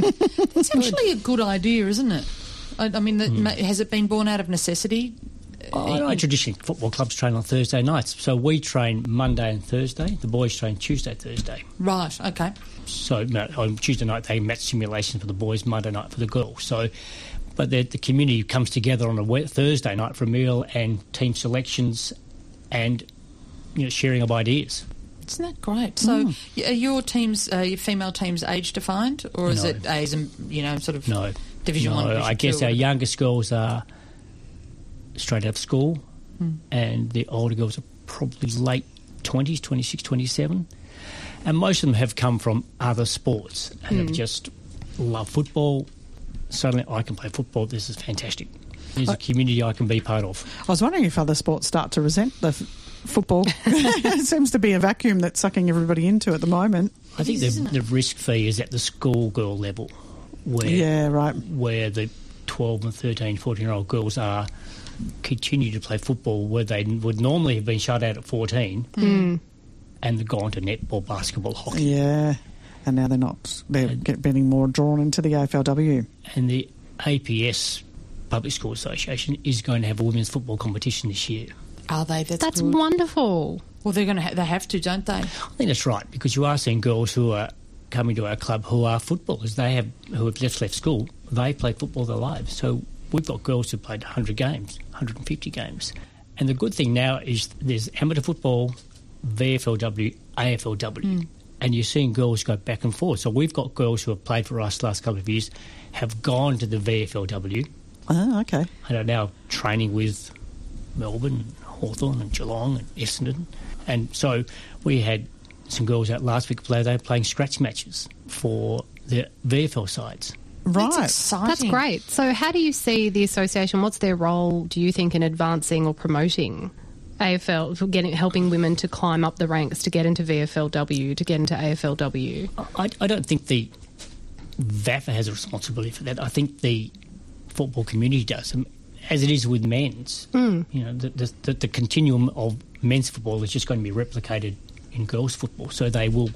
It's actually a good idea, isn't it? I mean, has it been born out of necessity? Traditionally, football clubs train on Thursday nights. So we train Monday and Thursday. The boys train Tuesday, Thursday. Right, okay. So on Tuesday night, they match simulations for the boys, Monday night for the girls. So, but the community comes together on a Thursday night for a meal and team selections and sharing of ideas. Isn't that great? So are your teams, your female teams, age defined, or is it A's and sort of Division 1? No, I guess our youngest girls are straight out of school, and the older girls are probably late 20s, 26, 27, and most of them have come from other sports and have just loved football. Suddenly, I can play football. This is fantastic. There's a community I can be part of. I was wondering if other sports start to resent the football. It seems to be a vacuum that's sucking everybody into at the moment. I think the risk fee is at the schoolgirl level, where the 12 and 13, 14-year-old girls continue to play football where they would normally have been shut out at 14 and they've gone to netball, basketball, hockey. Yeah, and now they're not. They're getting more drawn into the AFLW. And the APS, Public School Association, is going to have a women's football competition this year. Are they? That's wonderful. Well, they're going to. They have to, don't they? I think that's right, because you are seeing girls who are coming to our club who are footballers. Who have just left school. They play football their lives. So we've got girls who played 100 games, 150 games. And the good thing now is there's amateur football, VFLW, AFLW, and you're seeing girls go back and forth. So we've got girls who have played for us the last couple of years, have gone to the VFLW. Oh, okay. And are now training with Melbourne, Hawthorn and Geelong and Essendon. And so we had some girls out last week they were playing scratch matches for the VFL sides. Right. That's exciting. That's great. So how do you see the association, what's their role, do you think, in advancing or promoting AFL, helping women to climb up the ranks, to get into VFLW, to get into AFLW? I don't think the VAFA has a responsibility for that. I think the football community does, as it is with men's. The continuum of men's football is just going to be replicated in girls' football, so they will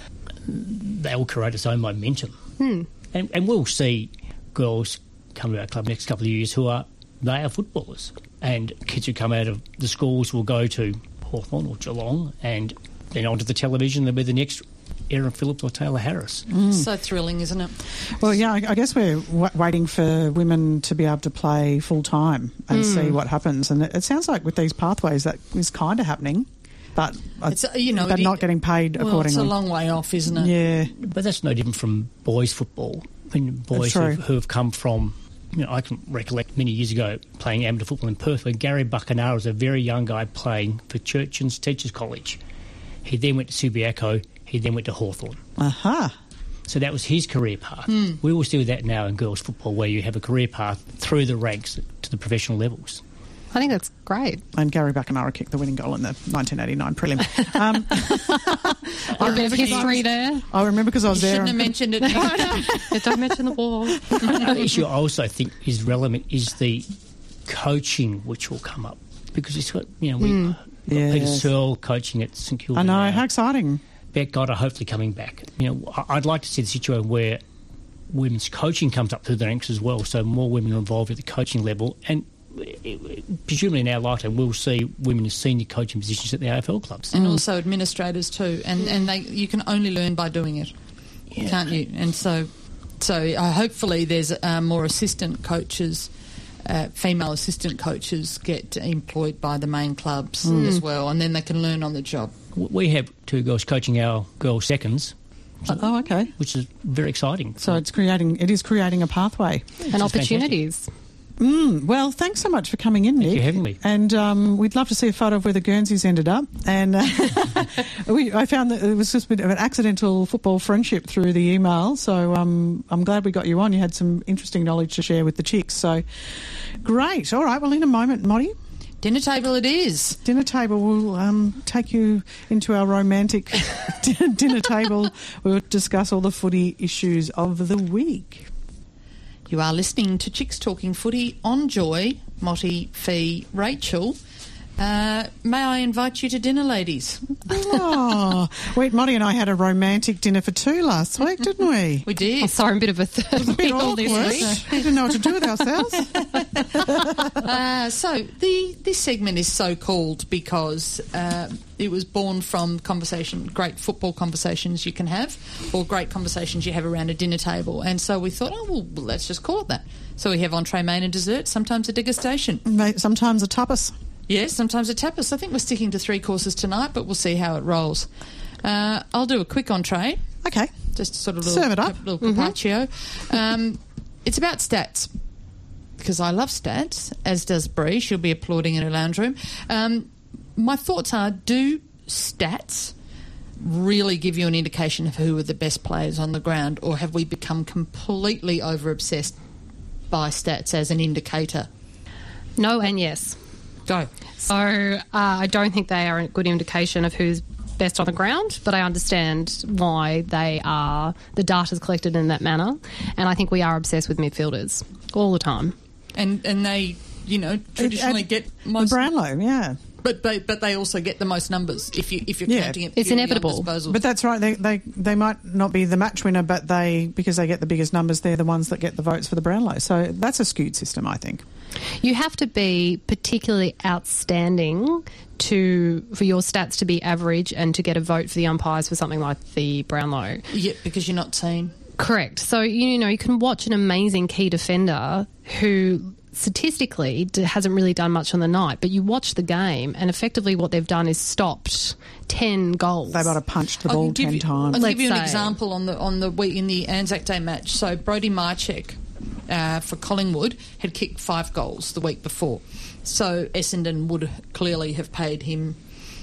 create its own momentum. And we'll see girls come to our club next couple of years they are footballers, and kids who come out of the schools will go to Hawthorn or Geelong, and then onto the television they'll be the next Erin Phillips or Taylor Harris. So thrilling, isn't it? Well, yeah, I guess we're waiting for women to be able to play full-time and see what happens. And it sounds like with these pathways that is kind of happening, but they're not getting paid accordingly. It's a long way off, isn't it? Yeah. But that's no different from boys' football. I mean, boys who have come from... I can recollect many years ago playing amateur football in Perth when Gary Buckenara was a very young guy playing for Churchins Teachers College. He then went to Subiaco. He then went to Hawthorn. Aha. So that was his career path. We will see that now in girls' football, where you have a career path through the ranks to the professional levels. I think that's great. And Gary Buckenara kicked the winning goal in the 1989 prelim. A bit of history there. I remember because I was there. Shouldn't have mentioned it. Don't mention the ball. An issue I also think is relevant is the coaching which will come up, because it's got we've got Peter Searle coaching at St Kilda. I know, now. how exciting. Beck Goddard hopefully coming back. I'd like to see the situation where women's coaching comes up through the ranks as well, so more women are involved at the coaching level, and presumably in our lifetime we'll see women in senior coaching positions at the AFL clubs. And also administrators too, and you can only learn by doing it, can't you? And so hopefully there's more assistant coaches, female assistant coaches get employed by the main clubs as well, and then they can learn on the job. We have two girls coaching our girls seconds. Oh, okay. Which is very exciting. So it is creating a pathway. And opportunities. Well, thanks so much for coming in, Nick. Thank you for having me. And we'd love to see a photo of where the Guernseys ended up. And I found that it was just a bit of an accidental football friendship through the email. So I'm glad we got you on. You had some interesting knowledge to share with the chicks. So great. All right. Well, in a moment, Motty. Dinner table it is. Dinner table. We'll take you into our romantic dinner table. We'll discuss all the footy issues of the week. You are listening to Chicks Talking Footy on Joy. Motty, Fee, Rachel. May I invite you to dinner, ladies? Oh, wait, Monty and I had a romantic dinner for two last week, didn't we? We did. I'm sorry, I'm a bit of a third A bit wheel awkward. this week. We didn't know what to do with ourselves. So this segment is so called because it was born from great football conversations you can have, or great conversations you have around a dinner table. And so we thought, let's just call it that. So we have entree, main and dessert, sometimes a degustation. Sometimes a tapas. Yes, sometimes a tapas. I think we're sticking to 3 courses tonight, but we'll see how it rolls. I'll do a quick entree. Okay. Just sort of Serve it up. little carpaccio. It's about stats, because I love stats, as does Bree. She'll be applauding in her lounge room. My thoughts are, do stats really give you an indication of who are the best players on the ground, or have we become completely over-obsessed by stats as an indicator? No and yes. Go. So I don't think they are a good indication of who's best on the ground, but I understand why the data's collected in that manner, and I think we are obsessed with midfielders all the time. And they, traditionally get most... The Brownlow, yeah. But they also get the most numbers if you're counting it. It's purely on inevitable. disposals. But that's right. They might not be the match winner, but because they get the biggest numbers, they're the ones that get the votes for the Brownlow. So that's a skewed system, I think. You have to be particularly outstanding for your stats to be average and to get a vote for the umpires for something like the Brownlow. Yeah, because you're not seen. Correct. So, you can watch an amazing key defender who statistically hasn't really done much on the night, but you watch the game and effectively what they've done is stopped 10 goals. They might have punched the ball 10 times. I'll give you an say. example in the Anzac Day match. So Brodie Marchek for Collingwood had kicked 5 goals the week before. So Essendon would clearly have paid him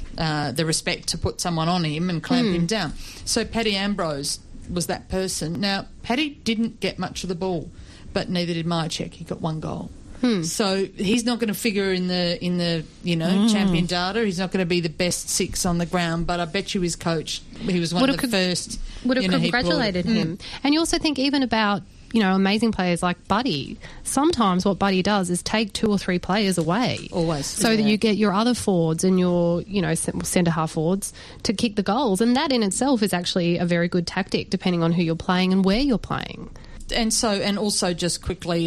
the respect to put someone on him and clamp him down. So Paddy Ambrose was that person. Now, Paddy didn't get much of the ball, but neither did Marchek. He got 1 goal. So he's not going to figure in the champion data. He's not going to be the best 6 on the ground. But I bet you his coach, he was one of the first. Would have congratulated him. And you also think even about amazing players like Buddy. Sometimes what Buddy does is take 2 or 3 players away. Always. So that you get your other forwards and your, centre-half forwards to kick the goals. And that in itself is actually a very good tactic, depending on who you're playing and where you're playing. And also just quickly,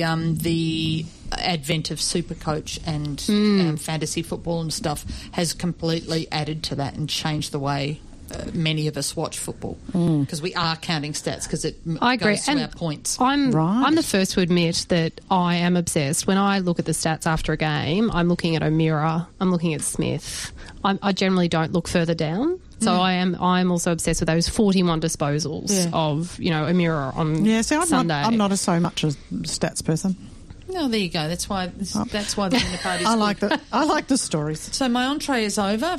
the advent of Supercoach and fantasy football and stuff has completely added to that and changed the way many of us watch football, because we are counting stats because it goes to our points. I'm the first to admit that I am obsessed. When I look at the stats after a game, I'm looking at O'Meara, I'm looking at Smith. I generally don't look further down. So I'm also obsessed with those 41 disposals of O'Meara on Sunday. I'm not so much a stats person. No, there you go. That's why the dinner party's I like the stories. So my entree is over.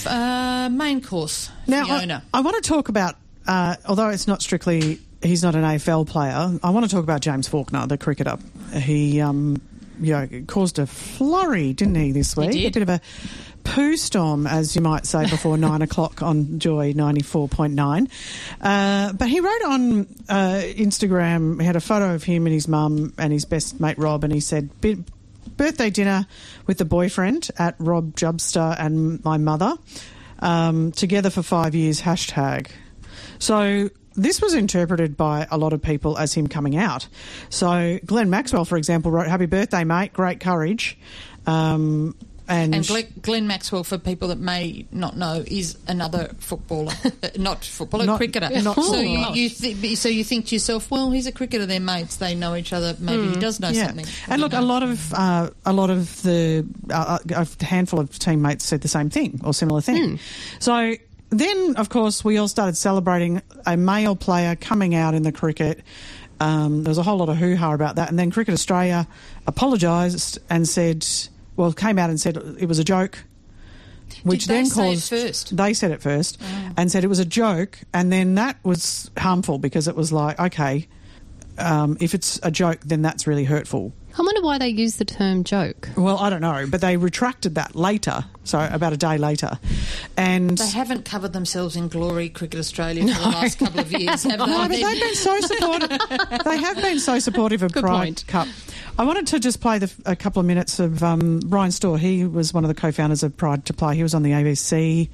Main course. Now Fiona. I want to talk about, although it's not strictly, he's not an AFL player. I want to talk about James Faulkner, the cricketer. He caused a flurry, didn't he, this week? He did. A bit of a poo storm, as you might say, before 9 o'clock on Joy 94.9. But he wrote on Instagram, he had a photo of him and his mum and his best mate Rob, and he said, birthday dinner with the boyfriend at Rob Jubster and my mother, together for 5 years, #. So this was interpreted by a lot of people as him coming out. So Glenn Maxwell, for example, wrote, "Happy birthday, mate, great courage." And Glenn Maxwell, for people that may not know, is another footballer, cricketer. So you think to yourself, well, he's a cricketer. They're mates. They know each other. Maybe he does know something. And look, a lot of a handful of teammates said the same thing or similar thing. So then, of course, we all started celebrating a male player coming out in the cricket. There was a whole lot of hoo-ha about that, and then Cricket Australia apologised and said, came out and said it was a joke, which then caused... They said it first and said it was a joke, and then that was harmful because it was like, okay, if it's a joke, then that's really hurtful. I wonder why they use the term joke. Well, I don't know, but they retracted that later, so about a day later. And they haven't covered themselves in glory, Cricket Australia, for the last couple of years, have they? No, but they've been so supportive. They have been so supportive of Pride Cup. I wanted to just play a couple of minutes of Ryan Storr. He was one of the co-founders of Pride to Play. He was on the ABC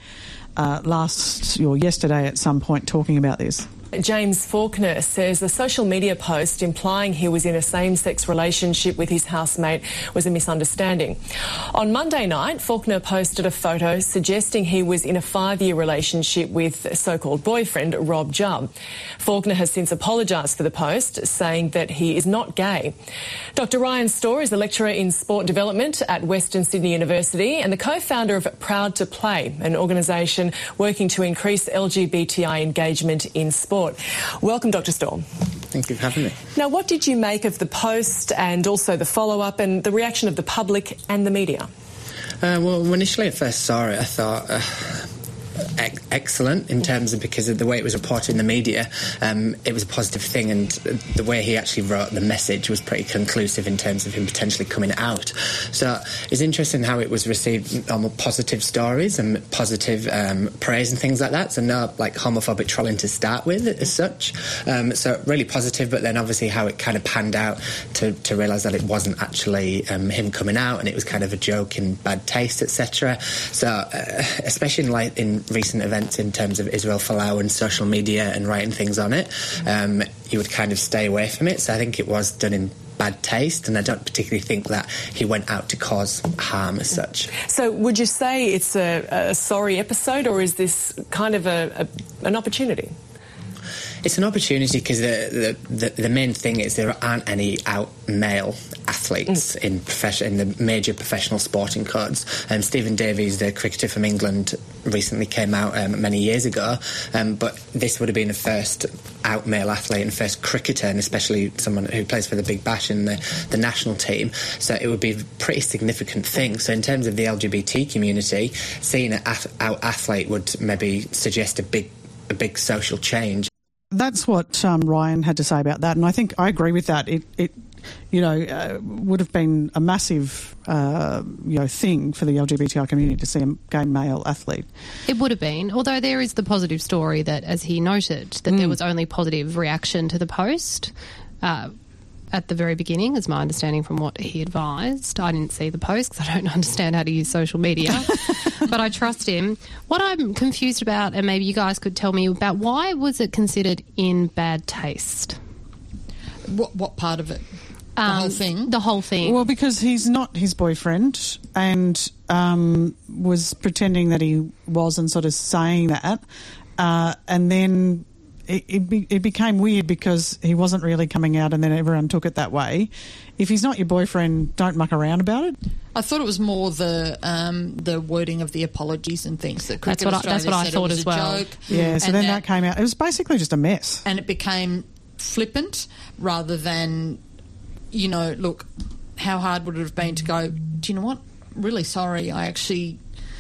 yesterday at some point talking about this. James Faulkner says a social media post implying he was in a same-sex relationship with his housemate was a misunderstanding. On Monday night, Faulkner posted a photo suggesting he was in a 5-year relationship with so-called boyfriend Rob Jubb. Faulkner has since apologised for the post, saying that he is not gay. Dr Ryan Storr is a lecturer in sport development at Western Sydney University and the co-founder of Proud to Play, an organisation working to increase LGBTI engagement in sport. Welcome, Dr Storr. Thank you for having me. Now, what did you make of the post and also the follow-up and the reaction of the public and the media? Well, initially I first saw it, I thought excellent in terms of because of the way it was reported in the media. It was a positive thing, and the way he actually wrote the message was pretty conclusive in terms of him potentially coming out. So it's interesting how it was received on positive stories and positive praise and things like that. So no homophobic trolling to start with as such. So really positive, but then obviously how it kind of panned out to realise that it wasn't actually him coming out and it was kind of a joke in bad taste, etc. So especially in recent events in terms of Israel Folau and social media and writing things on it, you would kind of stay away from it. So I think it was done in bad taste, and I don't particularly think that he went out to cause harm as such. So would you say it's a sorry episode, or is this kind of an opportunity? It's an opportunity because the main thing is there aren't any out male athletes in the major professional sporting codes. Stephen Davies, the cricketer from England, recently came out many years ago, but this would have been the first out male athlete and first cricketer, and especially someone who plays for the Big Bash in the national team. So it would be a pretty significant thing. So in terms of the LGBT community, seeing an out athlete would maybe suggest a big social change. That's what Ryan had to say about that, and I think I agree with that. It would have been a massive thing for the LGBTI community to see a gay male athlete. It would have been, although there is the positive story that, as he noted, that there was only positive reaction to the post. At the very beginning, is my understanding from what he advised. I didn't see the post because I don't understand how to use social media, but I trust him. What I'm confused about, and maybe you guys could tell me about, why was it considered in bad taste? What part of it? The whole thing? The whole thing. Well, because he's not his boyfriend and was pretending that he was and sort of saying that, and then it became weird because he wasn't really coming out and then everyone took it that way. If he's not your boyfriend, don't muck around about it. I thought it was more the wording of the apologies and things that Cricket that's what I thought as well. Joke. Yeah, so then that came out. It was basically just a mess. And it became flippant rather than, look, how hard would it have been to go, do you know what? Really sorry, I actually...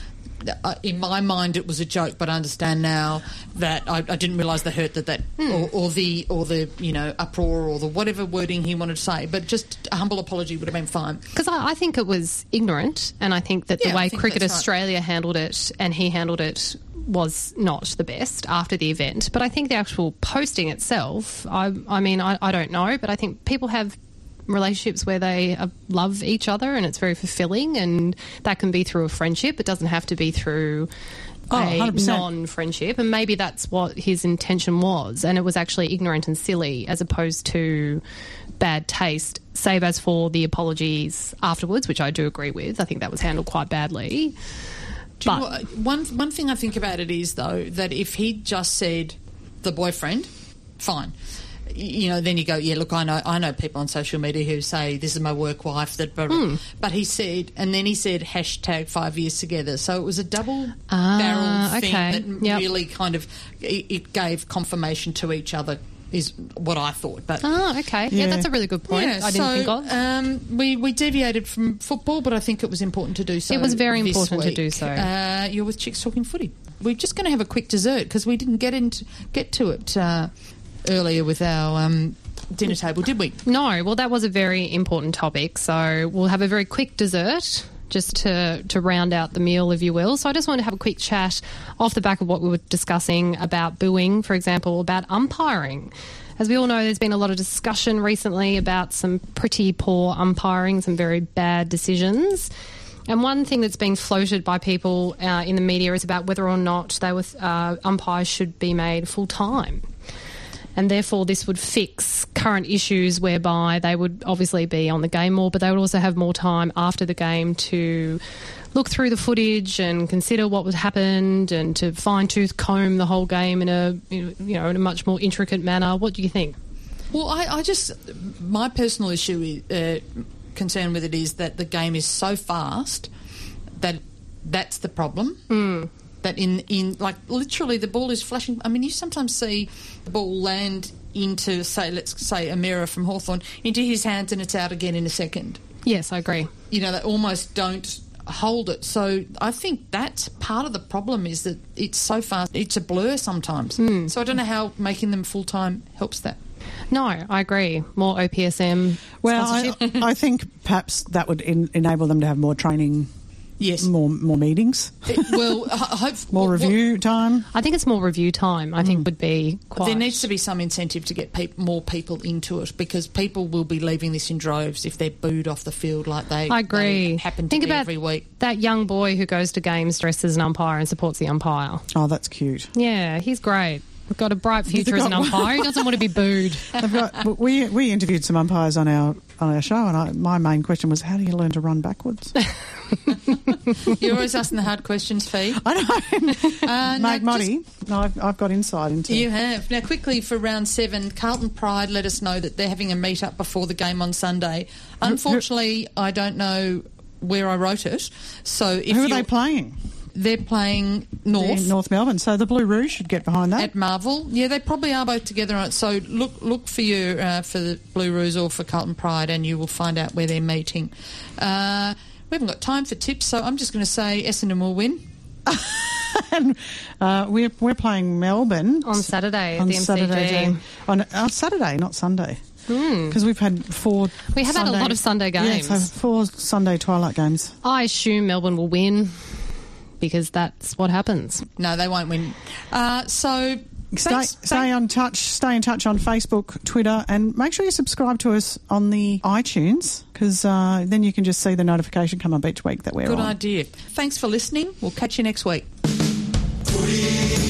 in my mind, it was a joke, but I understand now that I didn't realise the hurt that or the uproar or the whatever wording he wanted to say. But just a humble apology would have been fine. Because I think it was ignorant, and I think that the way Cricket Australia handled it and he handled it was not the best after the event. But I think the actual posting itself, I don't know, but I think people have relationships where they love each other and it's very fulfilling, and that can be through a friendship. It doesn't have to be through a 100%. non-friendship, and maybe that's what his intention was, and it was actually ignorant and silly as opposed to bad taste, save as for the apologies afterwards, which I do agree with. I think that was handled quite badly. Do you know what? One thing I think about it is, though, that if he'd just said the boyfriend, fine. Then you go, yeah, look, I know people on social media who say this is my work wife, but he said, and then he said hashtag 5 years together. So it was a double barrel thing that really kind of it gave confirmation to each other, is what I thought. But okay, yeah, that's a really good point. I didn't think of. We deviated from football, but I think it was important to do so. It was very important week. to do so. You're with Chicks Talking Footy. We're just going to have a quick dessert because we didn't get to it earlier with our dinner table, did we? No. Well, that was a very important topic, so we'll have a very quick dessert just to round out the meal, if you will. So I just wanted to have a quick chat off the back of what we were discussing about booing, for example, about umpiring. As we all know, there's been a lot of discussion recently about some pretty poor umpiring, some very bad decisions. And one thing that's been floated by people in the media is about whether or not umpires should be made full-time. And therefore this would fix current issues whereby they would obviously be on the game more, but they would also have more time after the game to look through the footage and consider what was happened and to fine-tooth comb the whole game in a much more intricate manner. What do you think? Well, my personal issue concern with it is that the game is so fast that that's the problem. That in like literally the ball is flashing. I mean, you sometimes see the ball land into, let's say a mirror from Hawthorn, into his hands and it's out again in a second. Yes, I agree. You know, they almost don't hold it. So I think that's part of the problem, is that it's so fast. It's a blur sometimes. So I don't know how making them full-time helps that. No, I agree. More OPSM. Well, I think perhaps that would enable them to have more training. Yes. More meetings. More review time. I think it's more review time. I think would be quite... There needs to be some incentive to get more people into it, because people will be leaving this in droves if they're booed off the field like they, I agree. They happen to be every week. That young boy who goes to games dressed as an umpire and supports the umpire. Oh, that's cute. Yeah, he's great. We've got a bright future as an umpire. He doesn't want to be booed. We interviewed some umpires on our show, and my main question was, how do you learn to run backwards? You're always asking the hard questions, Fee. I know. Mate Muddy, I've got insight into it. You have. Now, quickly for round 7, Carlton Pride let us know that they're having a meet-up before the game on Sunday. Unfortunately, I don't know where I wrote it. So if Who are they playing? They're playing North. In North Melbourne, so the Blue Rouge should get behind that. At Marvel. Yeah, they probably are both together on it. So look for you for the Blue Rouge or for Carlton Pride, and you will find out where they're meeting. We haven't got time for tips, so I'm just going to say Essendon will win. And we're playing Melbourne on Saturday at the MCG. Saturday, on Saturday, not Sunday. Because we've had 4 We have had a lot of Sunday games. Yeah, so 4 Sunday twilight games. I assume Melbourne will win, because that's what happens. No, they won't win. So stay in touch on Facebook, Twitter, and make sure you subscribe to us on the iTunes, because then you can just see the notification come up each week that we're on. Good idea. Thanks for listening. We'll catch you next week. Footy.